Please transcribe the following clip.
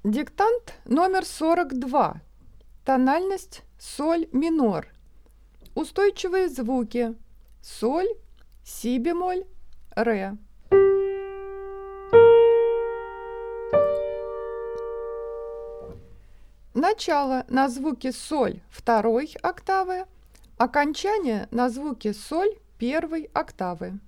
Диктант номер 42. Тональность соль минор. Устойчивые звуки: соль, си бемоль, ре. Начало на звуке соль второй октавы, окончание на звуке соль первой октавы.